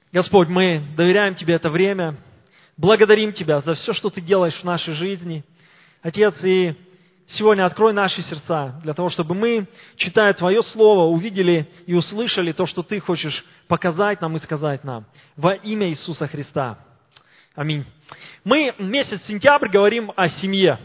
Господь, мы доверяем Тебе это время, благодарим Тебя за все, что Ты делаешь в нашей жизни. Отец, и сегодня открой наши сердца для того, чтобы мы, читая Твое Слово, увидели и услышали то, что Ты хочешь показать нам и сказать нам. Во имя Иисуса Христа. Аминь. Мы месяц сентябрь говорим о семье.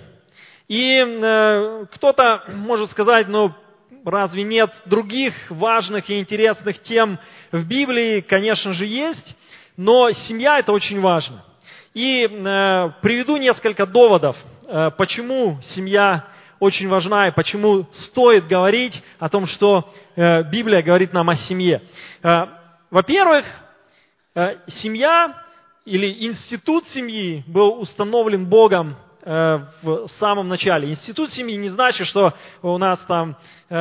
И кто-то может сказать, разве нет других важных и интересных тем в Библии? Конечно же, есть, но семья – это очень важно. И приведу несколько доводов, почему семья очень важна и почему стоит говорить о том, что Библия говорит нам о семье. Во-первых, семья или институт семьи был установлен Богом в самом начале. Институт семьи не значит, что у нас там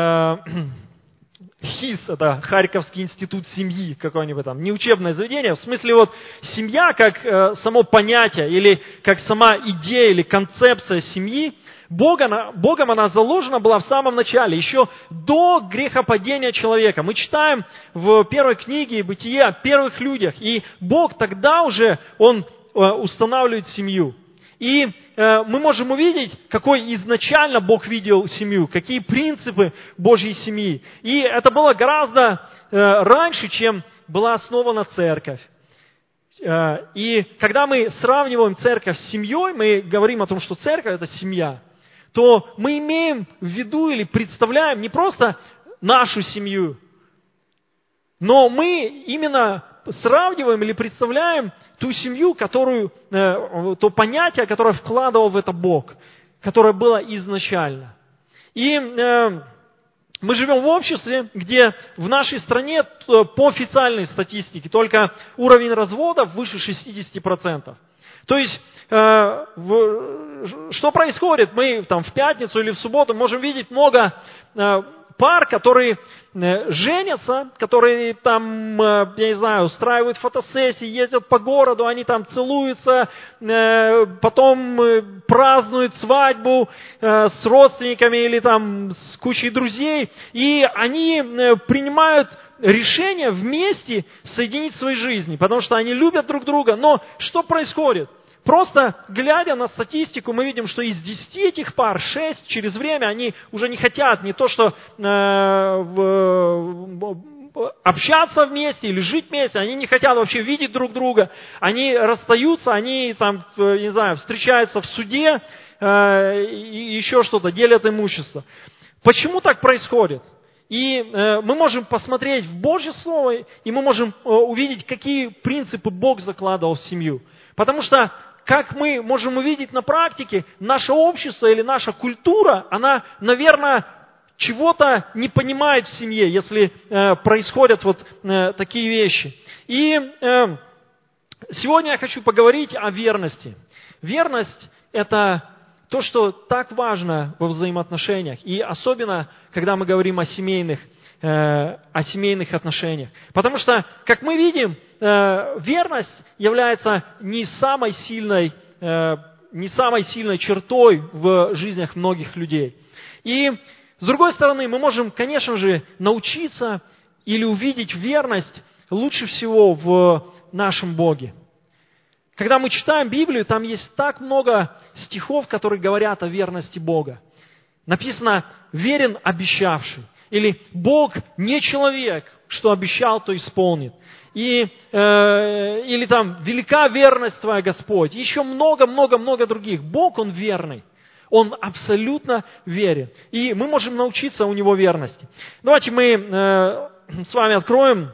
ХИС, это Харьковский институт семьи, какое-нибудь там, не учебное заведение. В смысле, семья как само понятие, или как сама идея, или концепция семьи, Богом она заложена была в самом начале, еще до грехопадения человека. Мы читаем в первой книге «Бытие» о первых людях, и Бог тогда уже, Он устанавливает семью. И мы можем увидеть, какой изначально Бог видел семью, какие принципы Божьей семьи. И это было гораздо раньше, чем была основана церковь. И когда мы сравниваем церковь с семьей, мы говорим о том, что церковь – это семья, то мы имеем в виду или представляем не просто нашу семью, но мы именно сравниваем или представляем ту семью, то понятие, которое вкладывал в это Бог, которое было изначально. И мы живем в обществе, где в нашей стране по официальной статистике только уровень разводов выше 60%. То есть, что происходит? Мы в пятницу или в субботу можем видеть много пар, которые женятся, которые устраивают фотосессии, ездят по городу, они там целуются, потом празднуют свадьбу с родственниками или с кучей друзей, и они принимают решение вместе соединить свои жизни, потому что они любят друг друга. Но что происходит? Просто глядя на статистику, мы видим, что из 10 этих пар 6 через время они уже не хотят не то что общаться вместе или жить вместе, они не хотят вообще видеть друг друга, они расстаются, они встречаются в суде и еще что-то, делят имущество. Почему так происходит? И мы можем посмотреть в Божье Слово, и мы можем увидеть, какие принципы Бог закладывал в семью. Потому что, как мы можем увидеть на практике, наше общество или наша культура, она, наверное, чего-то не понимает в семье, если происходят такие вещи. И сегодня я хочу поговорить о верности. Верность – это то, что так важно во взаимоотношениях, и особенно, когда мы говорим о семейных отношениях. Потому что, как мы видим, верность является не самой сильной чертой в жизнях многих людей. И, с другой стороны, мы можем, конечно же, научиться или увидеть верность лучше всего в нашем Боге. Когда мы читаем Библию, там есть так много стихов, которые говорят о верности Бога. Написано «верен обещавший». Или «Бог не человек, что обещал, то исполнит». Или «велика верность твоя, Господь». И еще много-много-много других. Бог, Он верный. Он абсолютно верен. И мы можем научиться у Него верности. Давайте мы с вами откроем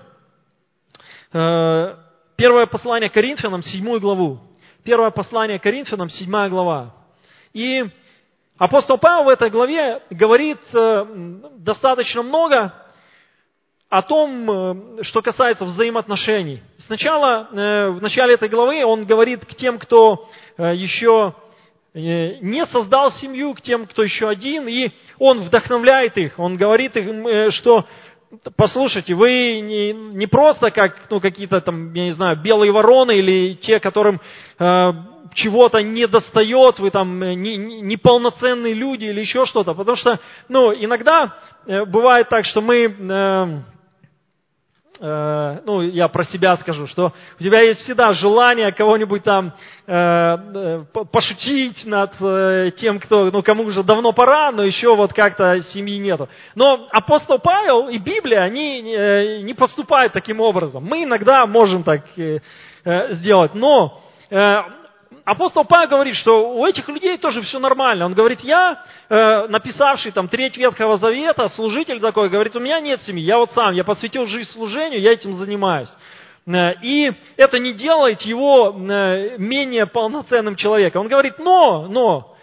первое послание Коринфянам, 7 главу. Первое послание Коринфянам, 7 глава. И апостол Павел в этой главе говорит достаточно много о том, что касается взаимоотношений. Сначала, в начале этой главы, он говорит к тем, кто еще не создал семью, к тем, кто еще один, и он вдохновляет их. Он говорит им, что послушайте, вы не просто как какие-то белые вороны или те, которым чего-то не достает, вы неполноценные люди или еще что-то. Потому что иногда бывает так, что мы я про себя скажу, что у тебя есть всегда желание кого-нибудь там пошутить над тем, кому уже давно пора, но еще вот как-то семьи нету. Но апостол Павел и Библия, они не поступают таким образом. Мы иногда можем так сделать, но апостол Павел говорит, что у этих людей тоже все нормально. Он говорит, я, написавший там треть Ветхого Завета, служитель такой, говорит, у меня нет семьи, я вот сам, я посвятил жизнь служению, я этим занимаюсь. И это не делает его менее полноценным человеком. Он говорит, но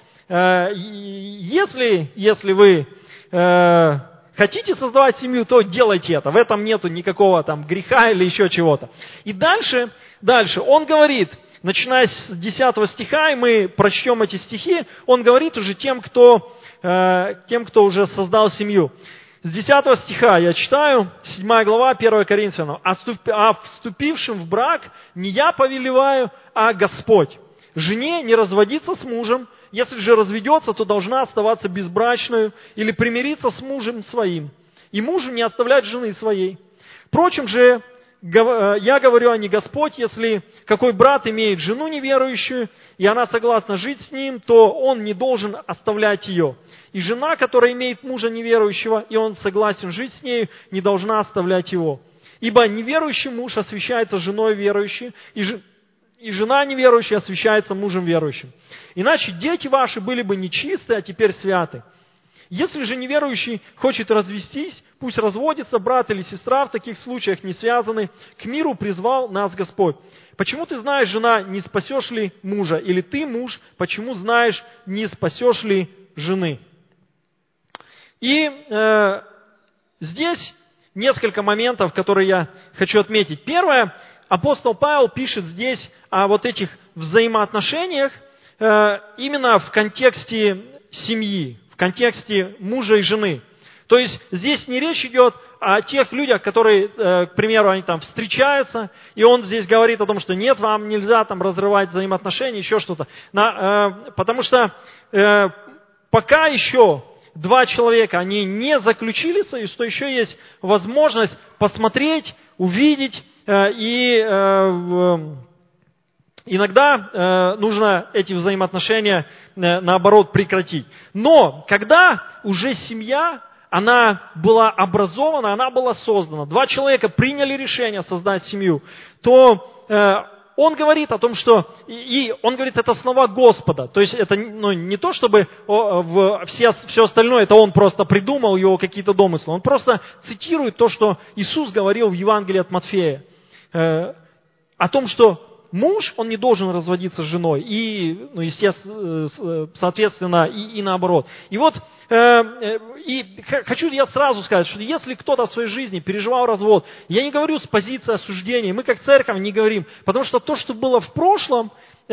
если вы хотите создавать семью, то делайте это. В этом нету никакого там греха или еще чего-то. И дальше он говорит, начиная с 10 стиха, и мы прочтем эти стихи, он говорит уже тем, кто уже создал семью. С 10 стиха я читаю, 7 глава, 1 Коринфянам. «А вступившим в брак не я повелеваю, а Господь. Жене не разводиться с мужем, если же разведется, то должна оставаться безбрачной или примириться с мужем своим. И мужу не оставлять жены своей. Впрочем же, я говорю, а не Господь, если какой брат имеет жену неверующую, и она согласна жить с ним, то он не должен оставлять ее. И жена, которая имеет мужа неверующего, и он согласен жить с нею, не должна оставлять его. Ибо неверующий муж освящается женой верующей, и жена неверующая освящается мужем верующим. Иначе дети ваши были бы нечисты, а теперь святы. Если же неверующий хочет развестись, пусть разводится, брат или сестра в таких случаях не связаны. К миру призвал нас Господь. Почему ты знаешь, жена, не спасешь ли мужа? Или ты, муж, почему знаешь, не спасешь ли жены?» И здесь несколько моментов, которые я хочу отметить. Первое, апостол Павел пишет здесь о вот этих взаимоотношениях именно в контексте семьи, в контексте мужа и жены. То есть здесь не речь идет о тех людях, которые, к примеру, они там встречаются, и он здесь говорит о том, что нет, вам нельзя там разрывать взаимоотношения, еще что-то. Потому что пока еще два человека, они не заключили союз, то еще есть возможность посмотреть, увидеть, и иногда нужно эти взаимоотношения, наоборот, прекратить. Но когда уже семья, она была образована, она была создана, два человека приняли решение создать семью, то он говорит о том, что, и он говорит, это слова Господа. То есть это не то, чтобы все остальное, это он просто придумал, его какие-то домыслы. Он просто цитирует то, что Иисус говорил в Евангелии от Матфея. О том, что муж, он не должен разводиться с женой. И, естественно, соответственно, и наоборот. И вот, и хочу я сразу сказать, что если кто-то в своей жизни переживал развод, я не говорю с позиции осуждения, мы как церковь не говорим, потому что то, что было в прошлом,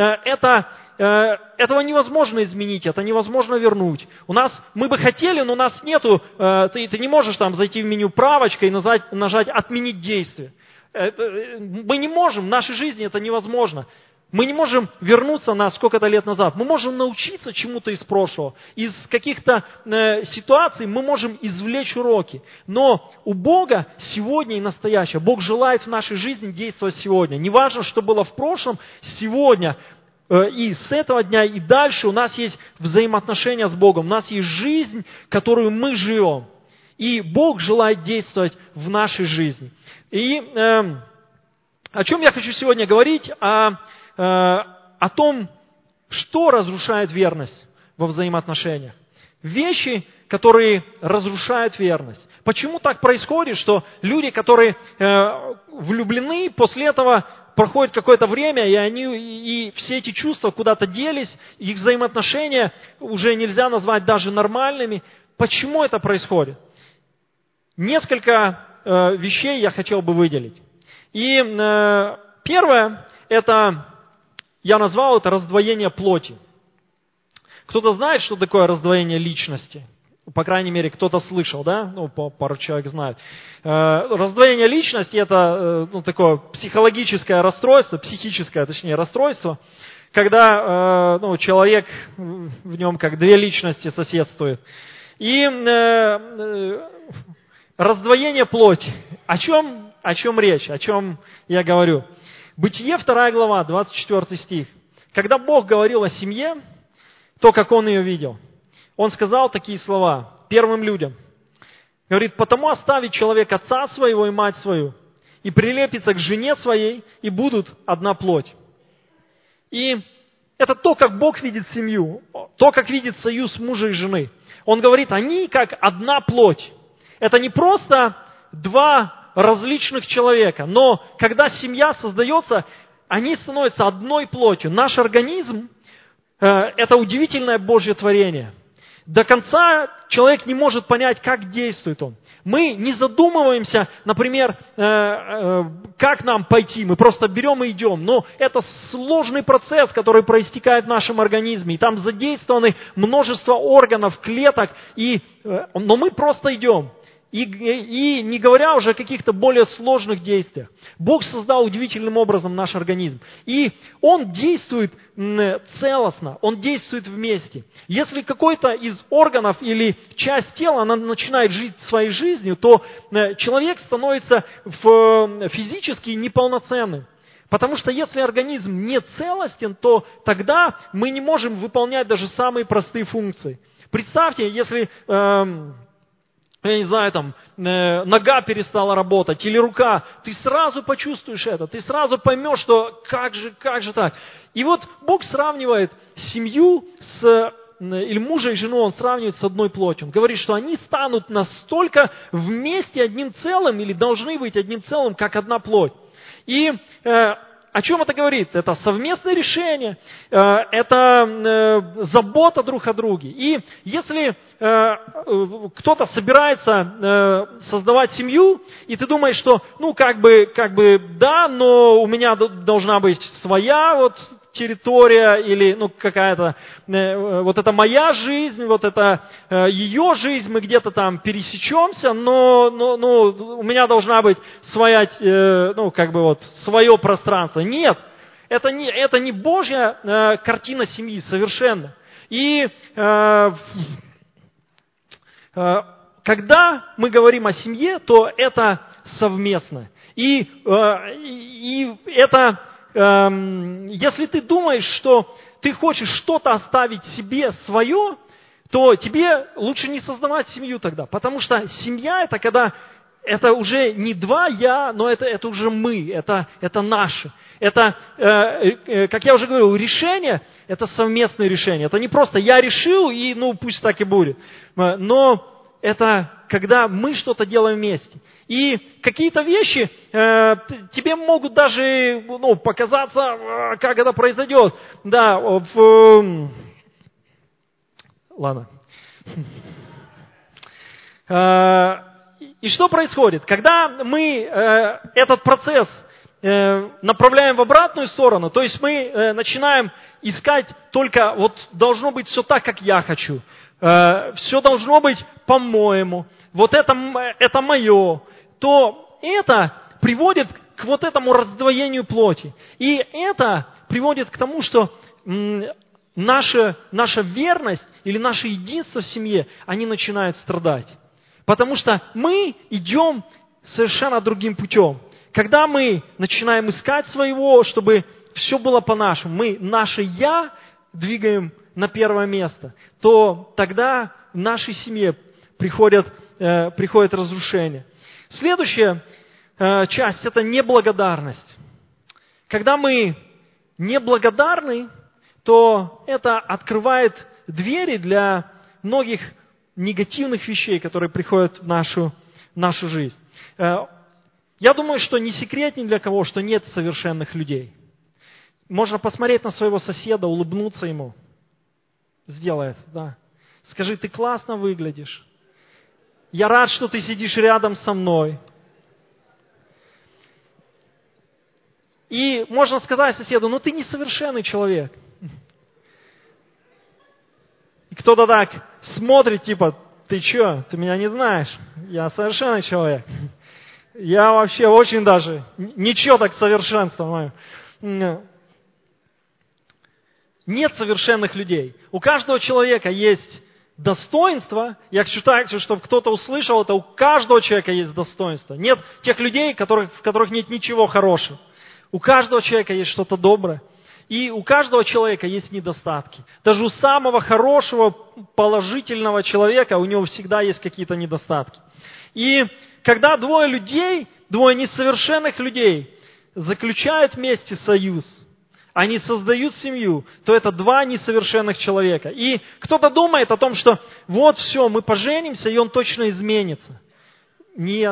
этого невозможно изменить, это невозможно вернуть. Мы бы хотели, но у нас нету, ты не можешь там зайти в меню правочка и нажать «Отменить действие». Мы не можем, в нашей жизни это невозможно. Мы не можем вернуться на сколько-то лет назад. Мы можем научиться чему-то из прошлого. Из каких-то ситуаций мы можем извлечь уроки. Но у Бога сегодня и настоящее. Бог желает в нашей жизни действовать сегодня. Не важно, что было в прошлом, сегодня и с этого дня и дальше у нас есть взаимоотношения с Богом. У нас есть жизнь, которую мы живем. И Бог желает действовать в нашей жизни. И о чем я хочу сегодня говорить? О том, что разрушает верность во взаимоотношениях. Вещи, которые разрушают верность. Почему так происходит, что люди, которые влюблены, после этого проходит какое-то время, и все эти чувства куда-то делись, их взаимоотношения уже нельзя назвать даже нормальными. Почему это происходит? Несколько вещей я хотел бы выделить. И первое, это, я назвал это раздвоение плоти. Кто-то знает, что такое раздвоение личности? По крайней мере, кто-то слышал, да? Пару человек знает. Раздвоение личности – это такое психологическое расстройство, психическое, точнее, расстройство, когда человек, в нем как две личности соседствуют. И раздвоение плоти. О чем о чем речь, о чем я говорю. Бытие 2 глава, 24 стих. Когда Бог говорил о семье, то, как Он ее видел, Он сказал такие слова первым людям. Говорит, потому оставит человек отца своего и мать свою, и прилепится к жене своей, и будут одна плоть. И это то, как Бог видит семью, то, как видит союз мужа и жены. Он говорит, они как одна плоть. Это не просто два различных человека, но когда семья создается, они становятся одной плотью. Наш организм – это удивительное Божье творение. До конца человек не может понять, как действует он. Мы не задумываемся, например, как нам пойти, мы просто берем и идем. Но это сложный процесс, который проистекает в нашем организме. И там задействованы множество органов, клеток, но мы просто идем. И не говоря уже о каких-то более сложных действиях. Бог создал удивительным образом наш организм. И Он действует целостно, Он действует вместе. Если какой-то из органов или часть тела, она начинает жить своей жизнью, то человек становится физически неполноценным. Потому что если организм не целостен, то тогда мы не можем выполнять даже самые простые функции. Представьте, если... я не знаю, нога перестала работать или рука, ты сразу почувствуешь это, ты сразу поймешь, что как же так. И вот Бог сравнивает семью или мужа и жену, Он сравнивает с одной плотью. Он говорит, что они станут настолько вместе одним целым или должны быть одним целым, как одна плоть. И о чем это говорит? Это совместное решение, это забота друг о друге. И если кто-то собирается создавать семью, и ты думаешь, что, да, но у меня должна быть своя территория, или какая-то, вот это моя жизнь, вот это ее жизнь, мы где-то там пересечемся, но у меня должна быть своя, свое пространство. Нет, это не Божья картина семьи совершенно. И когда мы говорим о семье, то это совместно. И это, если ты думаешь, что ты хочешь что-то оставить себе свое, то тебе лучше не создавать семью тогда. Потому что семья – это когда это уже не два «я», но это уже мы, это наше. Это, как я уже говорил, решение – это совместное решение. Это не просто «я решил, и пусть так и будет». Но это когда мы что-то делаем вместе. И какие-то вещи тебе могут даже показаться, как это произойдет. Да, ладно. И что происходит? Когда мы этот процесс направляем в обратную сторону, то есть мы начинаем искать только должно быть все так, как я хочу. Все должно быть по-моему. Это мое. То это приводит к этому раздвоению плоти. И это приводит к тому, что наша верность или наше единство в семье, они начинают страдать. Потому что мы идем совершенно другим путем. Когда мы начинаем искать своего, чтобы все было по-нашему, мы наше «я» двигаем на первое место, то тогда в нашей семье приходит разрушение. Следующая часть – это неблагодарность. Когда мы неблагодарны, то это открывает двери для многих негативных вещей, которые приходят в нашу жизнь. Я думаю, что не секрет ни для кого, что нет совершенных людей. Можно посмотреть на своего соседа, улыбнуться ему. Сделай это, да. Скажи, ты классно выглядишь. Я рад, что ты сидишь рядом со мной. И можно сказать соседу, ты несовершенный человек. И кто-то так смотрит, ты что, ты меня не знаешь? Я совершенный человек. Я вообще очень даже, ничего так совершенство мое. Нет совершенных людей. У каждого человека есть достоинство, я хочу, чтобы кто-то услышал это, у каждого человека есть достоинство. Нет тех людей, в которых нет ничего хорошего. У каждого человека есть что-то доброе. И у каждого человека есть недостатки. Даже у самого хорошего, положительного человека у него всегда есть какие-то недостатки. И когда двое несовершенных людей заключают вместе союз, они создают семью, то это два несовершенных человека. И кто-то думает о том, что вот все, мы поженимся, и он точно изменится. Нет.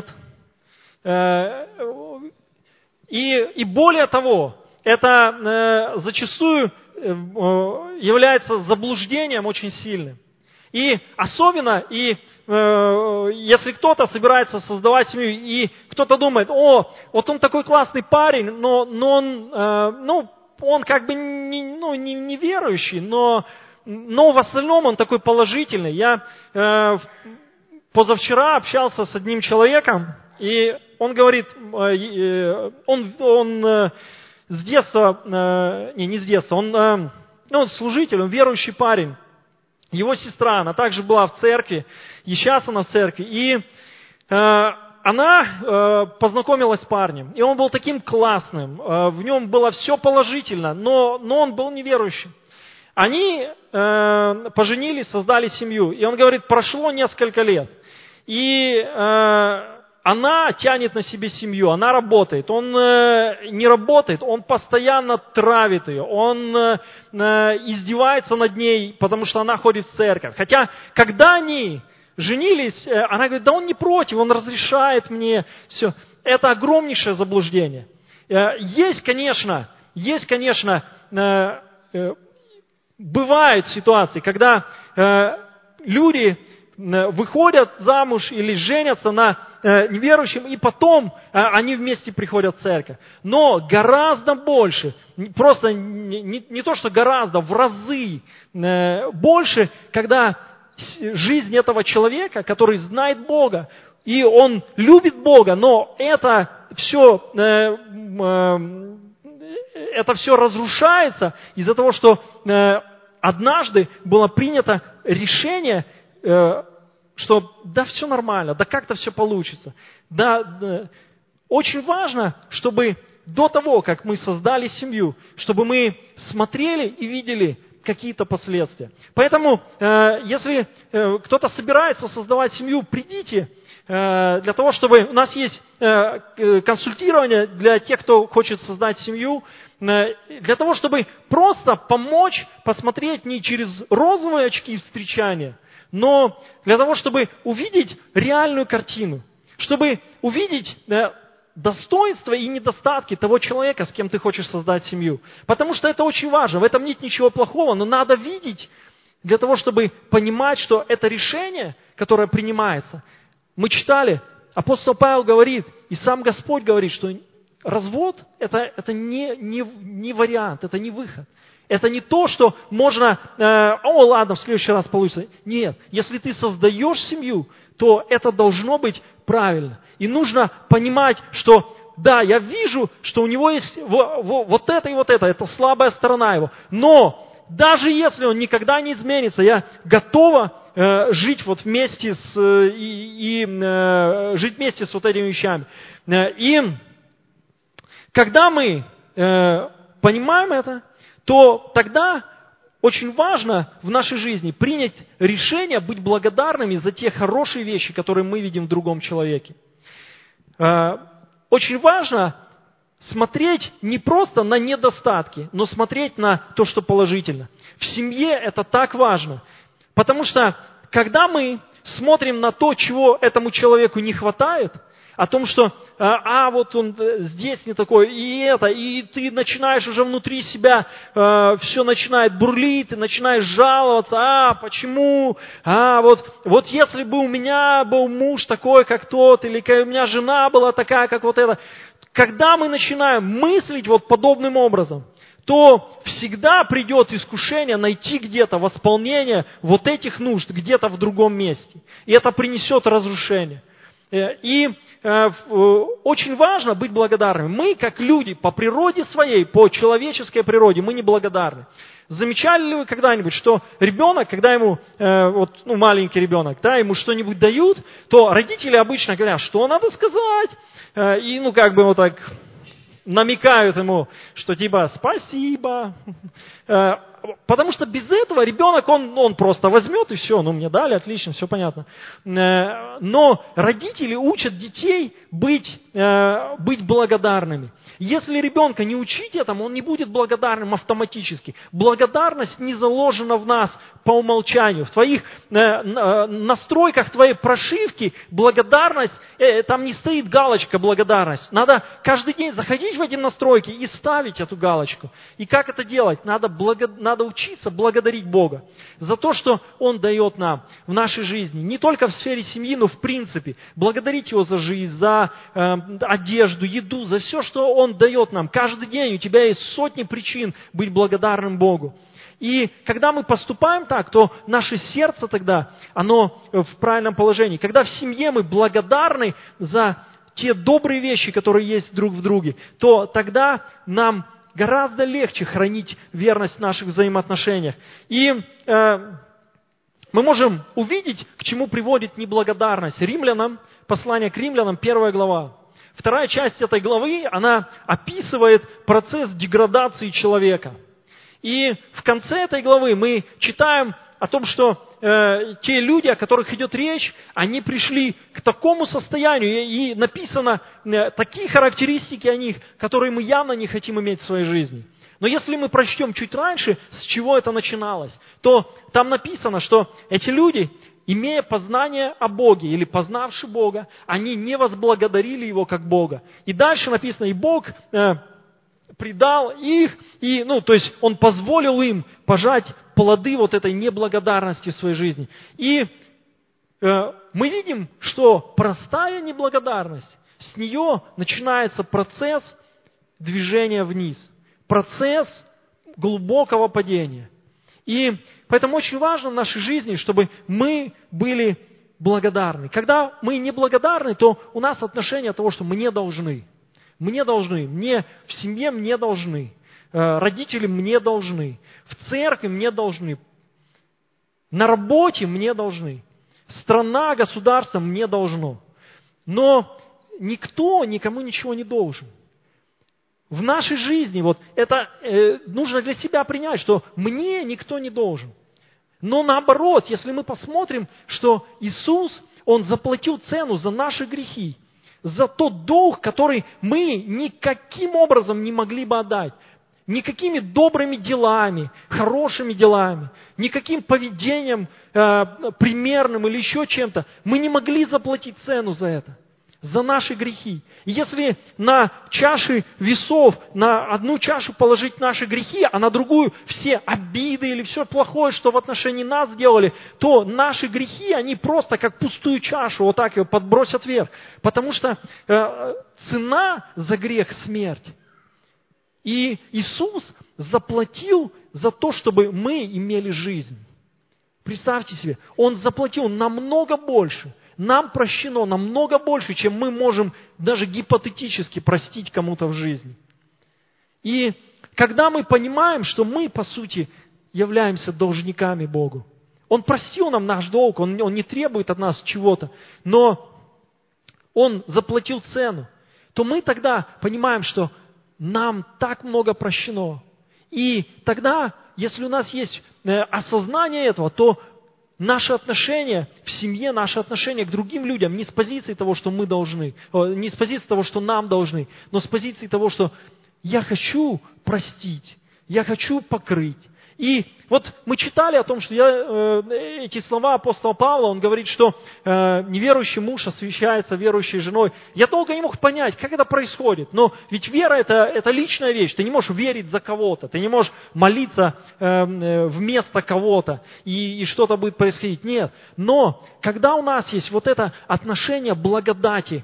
И более того, это зачастую является заблуждением очень сильным. И особенно, если кто-то собирается создавать семью, и кто-то думает, вот он такой классный парень, но он как бы не верующий, но в остальном он такой положительный. Я позавчера общался с одним человеком, и он говорит, он с детства, не с детства, он служитель, он верующий парень. Его сестра, она также была в церкви, и сейчас она в церкви. И она познакомилась с парнем, и он был таким классным, в нем было все положительно, но он был неверующим. Они поженились, создали семью, и он говорит, прошло несколько лет, и она тянет на себе семью, она работает, он не работает, он постоянно травит ее, он издевается над ней, потому что она ходит в церковь. Хотя, когда они женились, она говорит, да он не против, он разрешает мне все. Это огромнейшее заблуждение. Есть, конечно, бывают ситуации, когда люди выходят замуж или женятся на неверующем, и потом они вместе приходят в церковь. Но гораздо больше, просто не то, что гораздо, в разы больше, когда жизнь этого человека, который знает Бога, и он любит Бога, но это все разрушается из-за того, что однажды было принято решение, что да, все нормально, да как-то все получится. Да, очень важно, чтобы до того, как мы создали семью, чтобы мы смотрели и видели какие-то последствия. Поэтому, если кто-то собирается создавать семью, придите, для того, чтобы у нас есть консультирование для тех, кто хочет создать семью, для того, чтобы просто помочь посмотреть не через розовые очки встречания, но для того, чтобы увидеть реальную картину, чтобы увидеть достоинства и недостатки того человека, с кем ты хочешь создать семью. Потому что это очень важно, в этом нет ничего плохого, но надо видеть для того, чтобы понимать, что это решение, которое принимается. Мы читали, апостол Павел говорит, и сам Господь говорит, что развод это не вариант, это не выход. Это не то, что можно, ладно, в следующий раз получится. Нет, если ты создаешь семью, то это должно быть правильно. И нужно понимать, что да, я вижу, что у него есть вот это и вот это слабая сторона его. Но даже если он никогда не изменится, я готова жить вот вместе жить вместе с вот этими вещами. И когда мы понимаем это, то тогда очень важно в нашей жизни принять решение быть благодарными за те хорошие вещи, которые мы видим в другом человеке. Очень важно смотреть не просто на недостатки, но смотреть на то, что положительно. В семье это так важно, потому что когда мы смотрим на то, чего этому человеку не хватает, о том, что вот он здесь не такой, и ты начинаешь уже внутри себя, все начинает бурлить, ты начинаешь жаловаться, почему, вот если бы у меня был муж такой, как тот, или у меня жена была такая, как вот эта. Когда мы начинаем мыслить вот подобным образом, то всегда придет искушение найти где-то восполнение вот этих нужд, где-то в другом месте. И это принесет разрушение. И очень важно быть благодарными. Мы, как люди, по природе своей, по человеческой природе, мы не благодарны. Замечали ли вы когда-нибудь, что ребенок, когда ему, маленький ребенок, да, ему что-нибудь дают, то родители обычно говорят, что надо сказать, и вот так намекают ему, что типа спасибо. Потому что без этого ребенок, он просто возьмет и все, мне дали, отлично, все понятно. Но родители учат детей быть благодарными. Если ребенка не учить этому, он не будет благодарным автоматически. Благодарность не заложена в нас по умолчанию. В твоих настройках твоей прошивки благодарность, там не стоит галочка благодарность. Надо каждый день заходить в эти настройки и ставить эту галочку. И как это делать? Надо учиться благодарить Бога за то, что Он дает нам в нашей жизни. Не только в сфере семьи, но в принципе. Благодарить Его за жизнь, за одежду, еду, за все, что Он дает нам. Каждый день у тебя есть сотни причин быть благодарным Богу. И когда мы поступаем так, то наше сердце тогда, оно в правильном положении. Когда в семье мы благодарны за те добрые вещи, которые есть друг в друге, то тогда нам гораздо легче хранить верность в наших взаимоотношениях. И мы можем увидеть, к чему приводит неблагодарность. Послание к Римлянам, 1 глава. Вторая часть этой главы, она описывает процесс деградации человека. И в конце этой главы мы читаем о том, что те люди, о которых идет речь, они пришли к такому состоянию, и написано такие характеристики о них, которые мы явно не хотим иметь в своей жизни. Но если мы прочтем чуть раньше, с чего это начиналось, то там написано, что эти люди, имея познание о Боге или познавши Бога, они не возблагодарили Его как Бога. И дальше написано, и Бог предал их, то есть Он позволил им пожать плоды вот этой неблагодарности в своей жизни. И мы видим, что простая неблагодарность, с нее начинается процесс движения вниз, процесс глубокого падения. И поэтому очень важно в нашей жизни, чтобы мы были благодарны. Когда мы не благодарны, то у нас отношение того, что мне должны. Мне в семье мне должны, родители мне должны, в церкви мне должны, на работе мне должны, страна, государство мне должно. Но никто никому ничего не должен. В нашей жизни это нужно для себя принять, что мне никто не должен. Но наоборот, если мы посмотрим, что Иисус, Он заплатил цену за наши грехи, за тот долг, который мы никаким образом не могли бы отдать. Никакими добрыми делами, хорошими делами, никаким поведением примерным или еще чем-то. Мы не могли заплатить цену за это, за наши грехи. И если на чаши весов, на одну чашу положить наши грехи, а на другую все обиды или все плохое, что в отношении нас делали, то наши грехи, они просто как пустую чашу вот так ее подбросят вверх. Потому что цена за грех – смерть. И Иисус заплатил за то, чтобы мы имели жизнь. Представьте себе, Он заплатил намного больше. Нам прощено намного больше, чем мы можем даже гипотетически простить кому-то в жизни. И когда мы понимаем, что мы, по сути, являемся должниками Богу, Он простил нам наш долг, Он не требует от нас чего-то, но Он заплатил цену, то мы тогда понимаем, что нам так много прощено. И тогда, если у нас есть осознание этого, то наши отношения в семье, наши отношения к другим людям не с позиции того, что мы должны, не с позиции того, что нам должны, но с позиции того, что я хочу простить, я хочу покрыть. И вот мы читали о том, что эти слова апостола Павла, он говорит, что неверующий муж освящается верующей женой. Я долго не мог понять, как это происходит. Но ведь вера это личная вещь. Ты не можешь верить за кого-то, ты не можешь молиться вместо кого-то, и что-то будет происходить. Нет. Но когда у нас есть вот это отношение благодати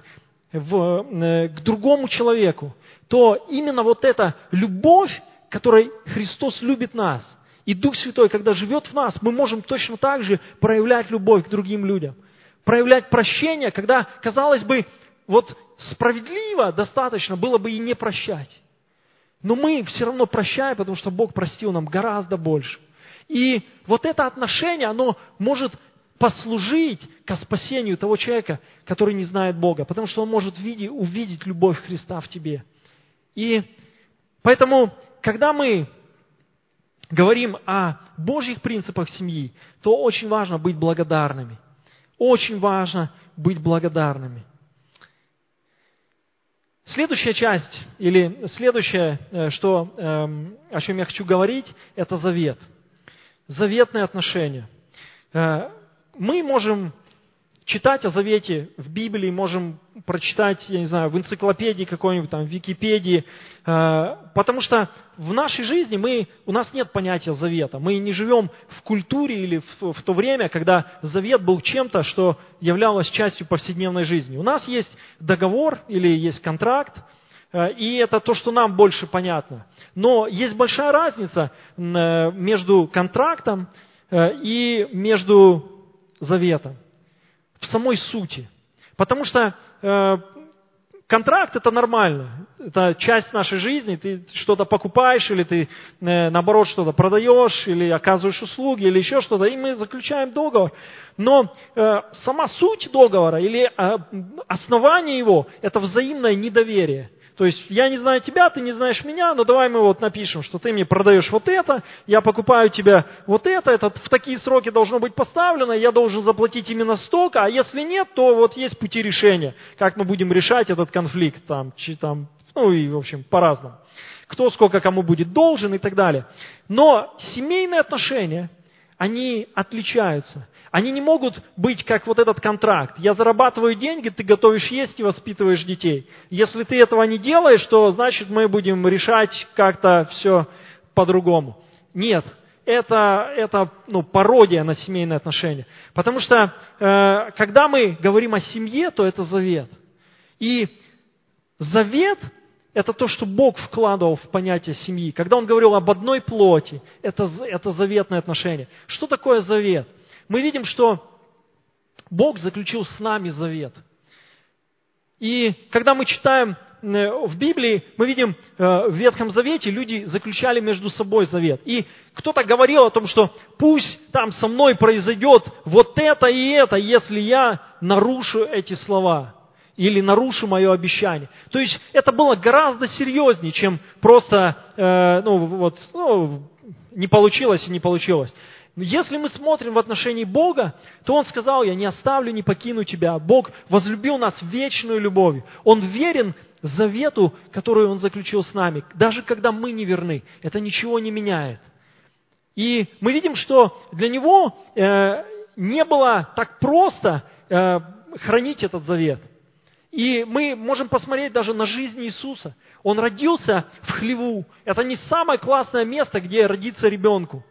к другому человеку, то именно вот эта любовь, которой Христос любит нас, и Дух Святой, когда живет в нас, мы можем точно так же проявлять любовь к другим людям. проявлять прощение, когда, казалось бы, вот справедливо достаточно было бы и не прощать. Но мы все равно прощаем, потому что Бог простил нам гораздо больше. И вот это отношение, оно может послужить ко спасению того человека, который не знает Бога, потому что он может увидеть любовь Христа в тебе. И поэтому, когда мы говорим о Божьих принципах семьи, то очень важно быть благодарными. Очень важно быть благодарными. Следующая часть, или следующее, о чем я хочу говорить, это завет. Заветные отношения. Мы можем читать о завете в Библии, можем прочитать, я не знаю, в энциклопедии какой-нибудь, там, в Википедии, потому что в нашей жизни у нас нет понятия завета. Мы не живем в культуре или в то время, когда завет был чем-то, что являлось частью повседневной жизни. У нас есть договор или есть контракт, и это то, что нам больше понятно. Но есть большая разница между контрактом и между заветом в самой сути. Потому что контракт – это нормально, это часть нашей жизни, ты что-то покупаешь, или ты, наоборот, что-то продаешь, или оказываешь услуги, или еще что-то, и мы заключаем договор. Но сама суть договора или основание его – это взаимное недоверие. То есть я не знаю тебя, ты не знаешь меня, но давай мы вот напишем, что ты мне продаешь вот это, я покупаю у тебя вот это в такие сроки должно быть поставлено, я должен заплатить именно столько, а если нет, то вот есть пути решения, как мы будем решать этот конфликт, и в общем по-разному. Кто сколько кому будет должен и так далее. Но семейные отношения, они отличаются. Они не могут быть как вот этот контракт. Я зарабатываю деньги, ты готовишь есть и воспитываешь детей. Если ты этого не делаешь, то значит мы будем решать как-то все по-другому. Нет, это пародия на семейные отношения. Потому что когда мы говорим о семье, то это завет. И завет – это то, что Бог вкладывал в понятие семьи. Когда Он говорил об одной плоти, это заветное отношение. Что такое завет? Мы видим, что Бог заключил с нами завет. И когда мы читаем в Библии, мы видим, в Ветхом Завете люди заключали между собой завет. И кто-то говорил о том, что пусть там со мной произойдет вот это и это, если я нарушу эти слова. Или нарушу мое обещание. То есть это было гораздо серьезнее, чем просто не получилось и не получилось. Если мы смотрим в отношении Бога, то Он сказал: я не оставлю, не покину тебя. Бог возлюбил нас вечную любовью. Он верен завету, который Он заключил с нами. Даже когда мы не верны, это ничего не меняет. И мы видим, что для Него не было так просто хранить этот завет. И мы можем посмотреть даже на жизнь Иисуса. Он родился в хлеву. Это не самое классное место, где родиться ребенку.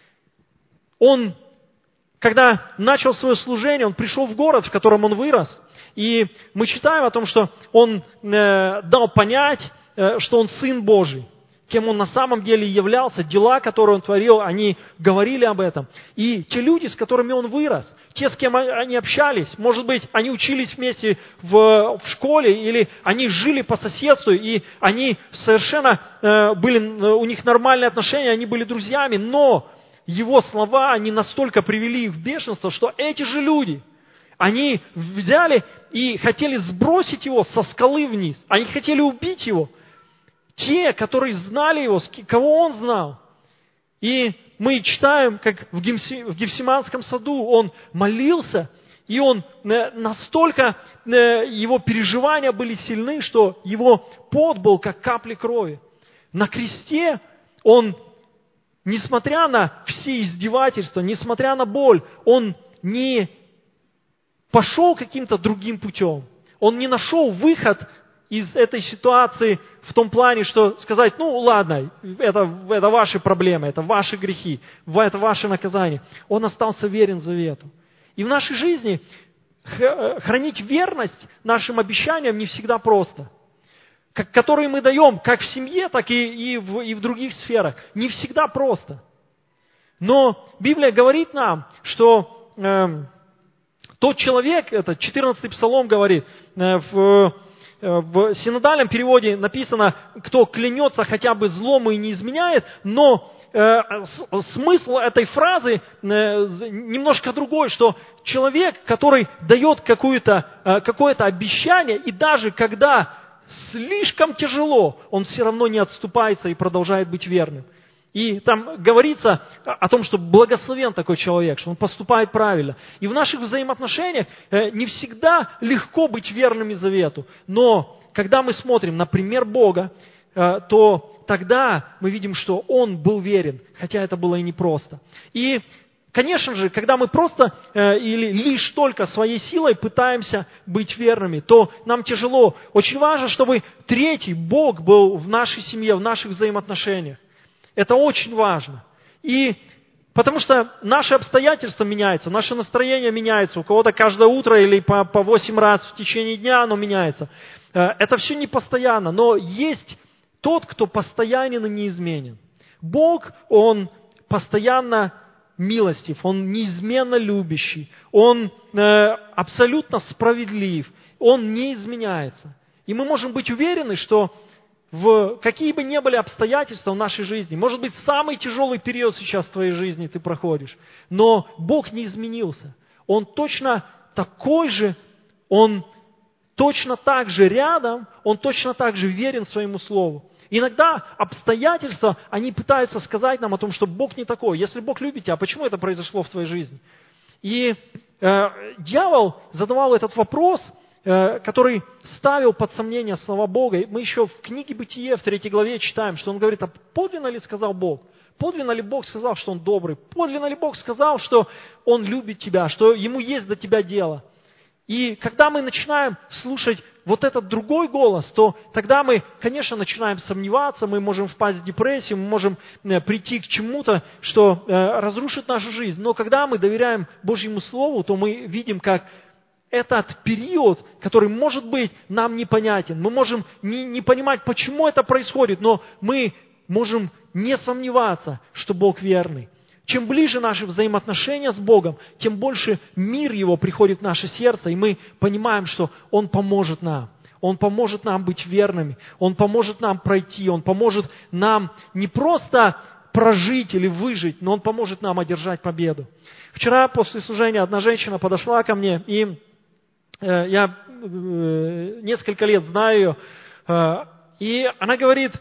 Он, когда начал свое служение, он пришел в город, в котором он вырос. И мы читаем о том, что он дал понять, что он Сын Божий. Кем он на самом деле являлся, дела, которые он творил, они говорили об этом. И те люди, с которыми он вырос, те, с кем они общались, может быть, они учились вместе в школе, или они жили по соседству, и они совершенно у них нормальные отношения, они были друзьями, но его слова, они настолько привели их в бешенство, что эти же люди, они взяли и хотели сбросить его со скалы вниз, они хотели убить его. Те, которые знали его, кого он знал. И мы читаем, как в Гефсиманском саду он молился, и он настолько, его переживания были сильны, что его пот был как капли крови. На кресте он, несмотря на все издевательства, несмотря на боль, он не пошел каким-то другим путем. Он не нашел выход из этой ситуации в том плане, что сказать: ладно, это ваши проблемы, это ваши грехи, это ваше наказание. Он остался верен завету. И в нашей жизни хранить верность нашим обещаниям не всегда просто. Которые мы даем как в семье, так и в других сферах. Не всегда просто. Но Библия говорит нам, что Тот человек, это 14-й Псалом говорит, в синодальном переводе написано, кто клянется хотя бы злом и не изменяет, но смысл этой фразы немножко другой, что человек, который дает какое-то обещание, и даже когда слишком тяжело, он все равно не отступается и продолжает быть верным. И там говорится о том, что благословен такой человек, что он поступает правильно. И в наших взаимоотношениях не всегда легко быть верными завету. Но когда мы смотрим на пример Бога, то тогда мы видим, что Он был верен, хотя это было и непросто. И, конечно же, когда мы просто или лишь только своей силой пытаемся быть верными, то нам тяжело. Очень важно, чтобы третий Бог был в нашей семье, в наших взаимоотношениях. Это очень важно. И потому что наши обстоятельства меняются, наше настроение меняется. У кого-то каждое утро или по 8 раз в течение дня оно меняется. Это все не постоянно, но есть тот, кто постоянен и неизменен. Бог, Он постоянно милостив, Он неизменно любящий, Он абсолютно справедлив, Он не изменяется. И мы можем быть уверены, что в какие бы ни были обстоятельства в нашей жизни, может быть, самый тяжелый период сейчас в твоей жизни ты проходишь, но Бог не изменился. Он точно такой же, Он точно так же рядом, Он точно так же верен своему слову. Иногда обстоятельства, они пытаются сказать нам о том, что Бог не такой. Если Бог любит тебя, почему это произошло в твоей жизни? И дьявол задавал этот вопрос, который ставил под сомнение слова Бога. И мы еще в книге Бытие, в 3 главе читаем, что он говорит, а подлинно ли сказал Бог? Подлинно ли Бог сказал, что Он добрый? Подлинно ли Бог сказал, что Он любит тебя, что Ему есть до тебя дело? И когда мы начинаем слушать вот этот другой голос, то тогда мы, конечно, начинаем сомневаться, мы можем впасть в депрессию, мы можем прийти к чему-то, что разрушит нашу жизнь. Но когда мы доверяем Божьему Слову, то мы видим, как этот период, который, может быть, нам непонятен, мы можем не понимать, почему это происходит, но мы можем не сомневаться, что Бог верный. Чем ближе наши взаимоотношения с Богом, тем больше мир Его приходит в наше сердце, и мы понимаем, что Он поможет нам. Он поможет нам быть верными, Он поможет нам пройти, Он поможет нам не просто прожить или выжить, но Он поможет нам одержать победу. Вчера после служения одна женщина подошла ко мне, и я несколько лет знаю ее, и она говорит,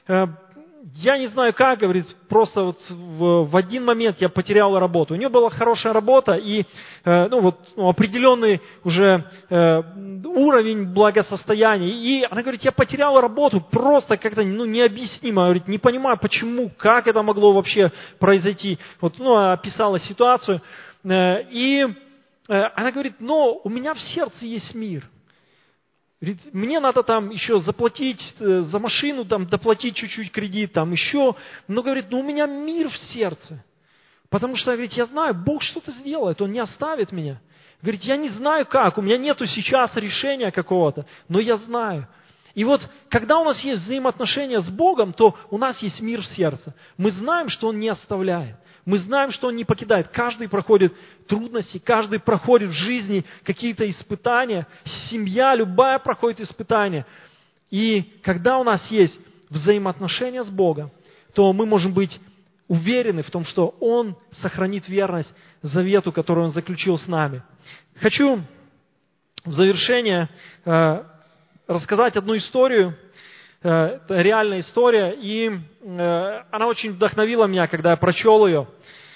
я не знаю как, говорит, просто вот в один момент я потеряла работу. У нее была хорошая работа и определенный уже уровень благосостояния. И она говорит, я потеряла работу просто как-то необъяснимо. Говорит, не понимаю, почему, как это могло вообще произойти. Описала ситуацию. И она говорит, но у меня в сердце есть мир. Говорит, мне надо там еще заплатить за машину, там, доплатить чуть-чуть кредит, там еще. Но, говорит, у меня мир в сердце. Потому что, говорит, я знаю, Бог что-то сделает, Он не оставит меня. Говорит, я не знаю как, у меня нету сейчас решения какого-то, но я знаю. И вот, когда у нас есть взаимоотношения с Богом, то у нас есть мир в сердце. Мы знаем, что Он не оставляет. Мы знаем, что Он не покидает. Каждый проходит трудности, каждый проходит в жизни какие-то испытания. Семья любая проходит испытания. И когда у нас есть взаимоотношения с Богом, то мы можем быть уверены в том, что Он сохранит верность завету, который Он заключил с нами. Хочу в завершение рассказать одну историю. Это реальная история, и она очень вдохновила меня, когда я прочел ее.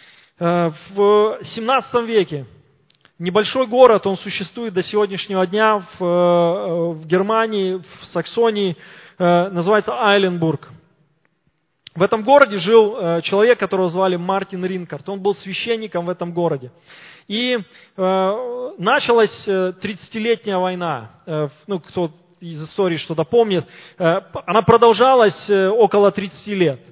В 17 веке небольшой город, он существует до сегодняшнего дня в Германии, в Саксонии, называется Айленбург. В этом городе жил человек, которого звали Мартин Ринкарт. Он был священником в этом городе. И началась 30-летняя война. Кто из истории что-то помнит, она продолжалась около 30 лет.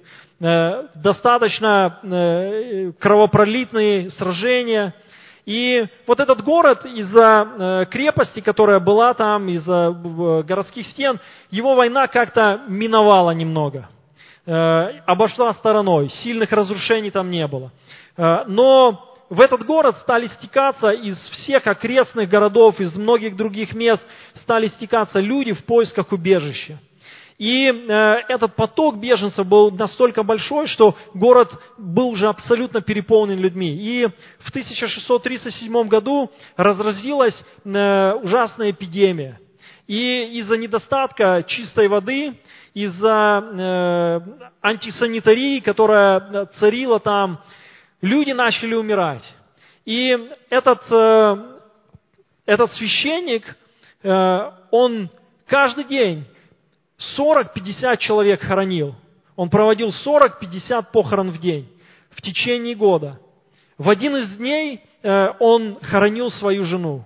Достаточно кровопролитные сражения. И вот этот город из-за крепости, которая была там, из-за городских стен, его война как-то миновала немного. Обошла стороной, сильных разрушений там не было. Но в этот город стали стекаться из всех окрестных городов, из многих других мест стали стекаться люди в поисках убежища. И этот поток беженцев был настолько большой, что город был уже абсолютно переполнен людьми. И в 1637 году разразилась ужасная эпидемия. И из-за недостатка чистой воды, из-за антисанитарии, которая царила там, люди начали умирать. И этот священник, он каждый день 40-50 человек хоронил. Он проводил 40-50 похорон в день в течение года. В один из дней он хоронил свою жену.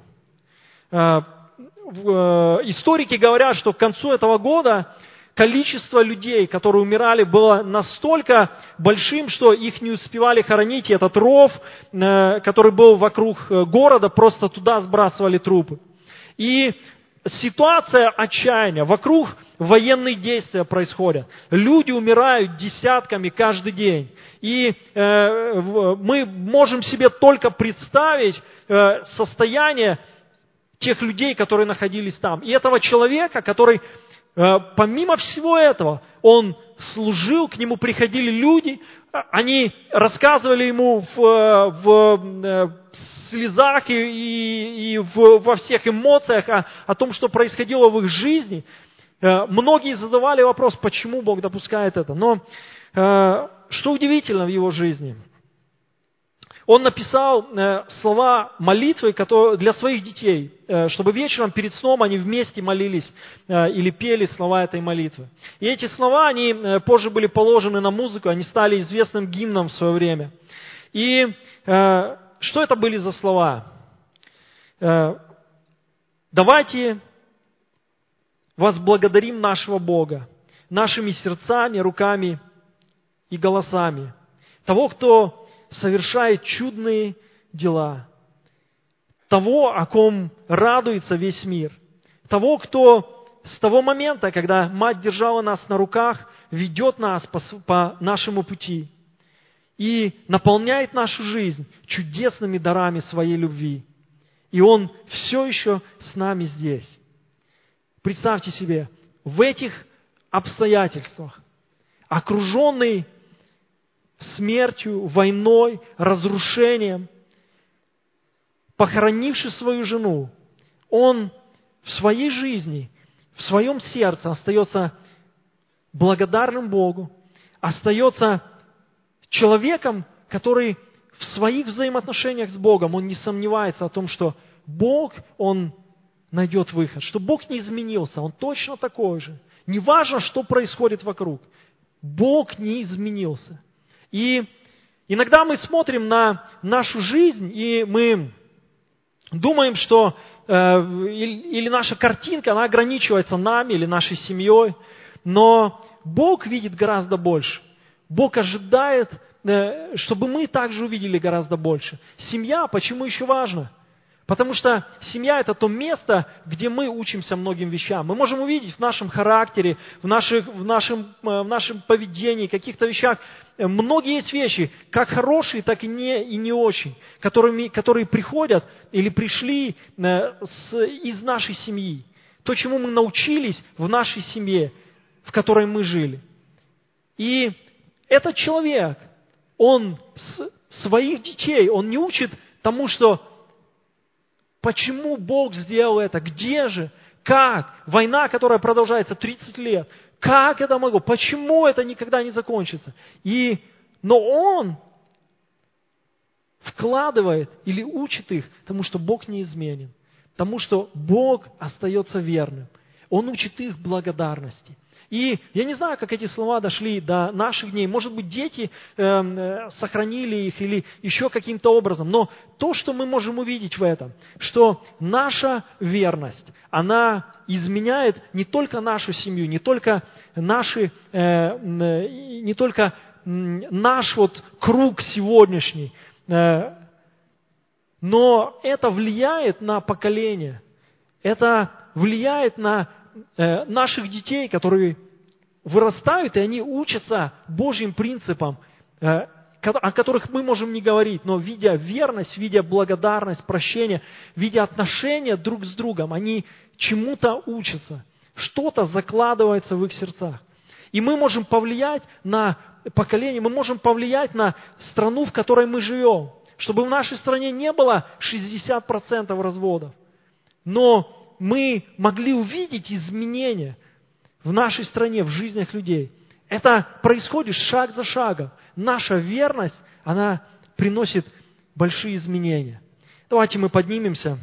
Историки говорят, что к концу этого года количество людей, которые умирали, было настолько большим, что их не успевали хоронить. И этот ров, который был вокруг города, просто туда сбрасывали трупы. И ситуация отчаяния. Вокруг военные действия происходят. Люди умирают десятками каждый день. И мы можем себе только представить состояние тех людей, которые находились там. И этого человека, который, помимо всего этого, он служил, к нему приходили люди, они рассказывали ему в слезах и во всех эмоциях о том, что происходило в их жизни. Многие задавали вопрос, почему Бог допускает это. Но что удивительно в его жизни, он написал слова молитвы для своих детей, чтобы вечером перед сном они вместе молились или пели слова этой молитвы. И эти слова, они позже были положены на музыку, они стали известным гимном в свое время. И что это были за слова? Давайте возблагодарим нашего Бога нашими сердцами, руками и голосами. Того, кто совершает чудные дела. Того, о ком радуется весь мир. Того, кто с того момента, когда мать держала нас на руках, ведет нас по нашему пути и наполняет нашу жизнь чудесными дарами своей любви. И Он все еще с нами здесь. Представьте себе, в этих обстоятельствах, окруженный смертью, войной, разрушением, похоронивший свою жену, он в своей жизни, в своем сердце остается благодарным Богу, остается человеком, который в своих взаимоотношениях с Богом, он не сомневается о том, что Бог, Он найдет выход, что Бог не изменился, Он точно такой же. Неважно, что происходит вокруг, Бог не изменился. И иногда мы смотрим на нашу жизнь, и мы думаем, что или наша картинка, она ограничивается нами или нашей семьей, но Бог видит гораздо больше. Бог ожидает, чтобы мы также увидели гораздо больше. Семья, почему еще важна? Потому что семья – это то место, где мы учимся многим вещам. Мы можем увидеть в нашем характере, в нашем поведении, каких-то вещах. Многие есть вещи, как хорошие, так и не очень, которые приходят или пришли из нашей семьи. То, чему мы научились в нашей семье, в которой мы жили. И этот человек, он своих детей, он не учит тому, что почему Бог сделал это, где же, как, война, которая продолжается 30 лет, как это могло, почему это никогда не закончится. Но он вкладывает или учит их тому, что Бог неизменен, тому, что Бог остается верным. Он учит их благодарности. И я не знаю, как эти слова дошли до наших дней. Может быть, дети сохранили их или еще каким-то образом. Но то, что мы можем увидеть в этом, что наша верность, она изменяет не только нашу семью, не только наш вот круг сегодняшний, но это влияет на поколение. Это влияет на наших детей, которые вырастают, и они учатся Божьим принципам, о которых мы можем не говорить, но видя верность, видя благодарность, прощение, видя отношения друг с другом, они чему-то учатся, что-то закладывается в их сердцах. И мы можем повлиять на поколение, мы можем повлиять на страну, в которой мы живем, чтобы в нашей стране не было 60% разводов. Но мы могли увидеть изменения в нашей стране, в жизнях людей. Это происходит шаг за шагом. Наша верность, она приносит большие изменения. Давайте мы поднимемся.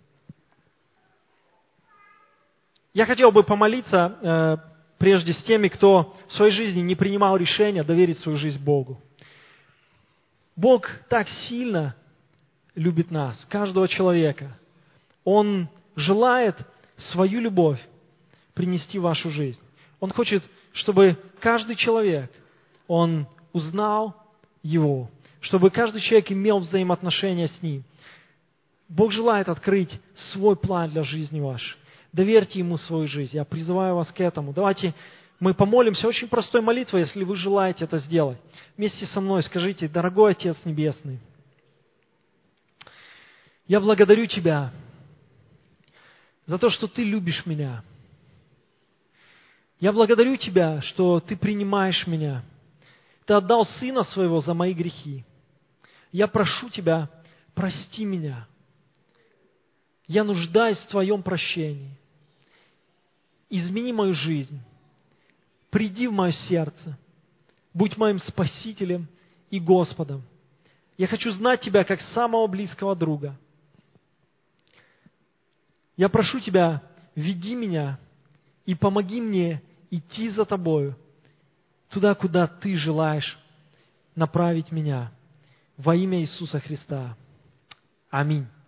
Я хотел бы помолиться прежде с теми, кто в своей жизни не принимал решения доверить свою жизнь Богу. Бог так сильно любит нас, каждого человека. Он желает свою любовь принести в вашу жизнь. Он хочет, чтобы каждый человек, он узнал Его, чтобы каждый человек имел взаимоотношения с Ним. Бог желает открыть свой план для жизни вашей. Доверьте Ему свою жизнь. Я призываю вас к этому. Давайте мы помолимся очень простой молитвой, если вы желаете это сделать. Вместе со мной скажите: дорогой Отец Небесный, я благодарю Тебя за то, что Ты любишь меня. Я благодарю Тебя, что Ты принимаешь меня. Ты отдал Сына Своего за мои грехи. Я прошу Тебя, прости меня. Я нуждаюсь в Твоем прощении. Измени мою жизнь. Приди в мое сердце. Будь моим Спасителем и Господом. Я хочу знать Тебя как самого близкого друга. Я прошу Тебя, веди меня и помоги мне идти за Тобою, туда, куда Ты желаешь направить меня. Во имя Иисуса Христа. Аминь.